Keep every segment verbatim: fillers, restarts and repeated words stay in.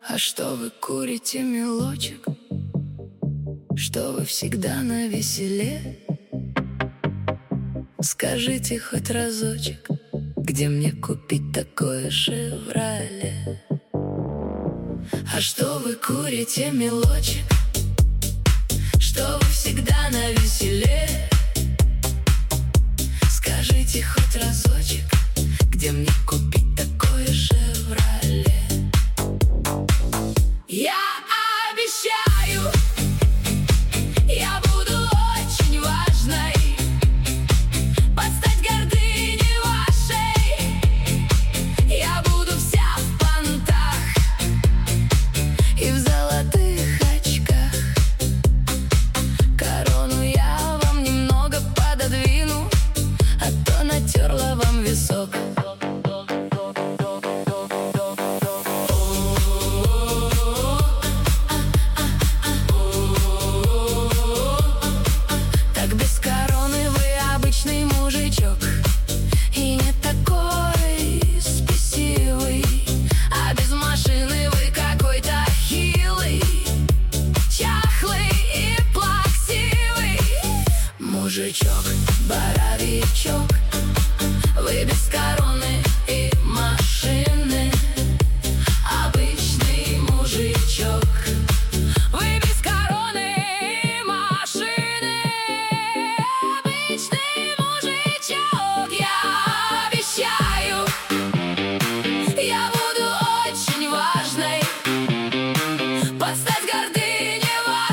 А что вы курите, мелочек? Что вы всегда навеселе? Скажите хоть разочек, где мне купить такое «Шевроле»? А что вы курите, мелочек? Что вы всегда навеселе? Скажите хоть разочек, где мне купить такое «Шевроле»? Я обещаю, я буду очень важной, под стать гордыне вашей. Я буду вся в понтах и в золотых очках. Корону я вам немного пододвину, а то натерла вам висок. Мужичок, и не такой спесивый, а без машины вы какой-то хилый, чахлый и плаксивый. Мужичок, боровичок, вы без короны и машины. Обычный мужичок, вы без короны и машины. Обычный подстать гордыне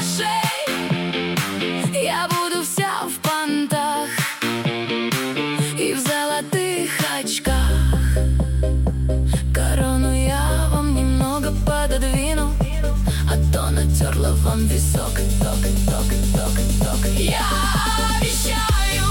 вашей. Я буду вся в понтах и в золотых очках. Корону я вам немного пододвину, а то натерла вам висок. Ток, ток, ток, ток. Я обещаю,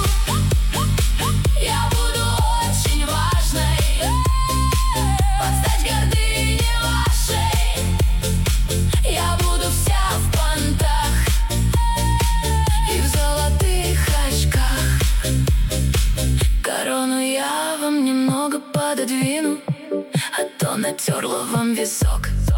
я буду очень важной, подстать гордыне вашей. Я буду вся в понтах и в золотых очках. Корону я вам немного пододвину, а то натерла вам висок.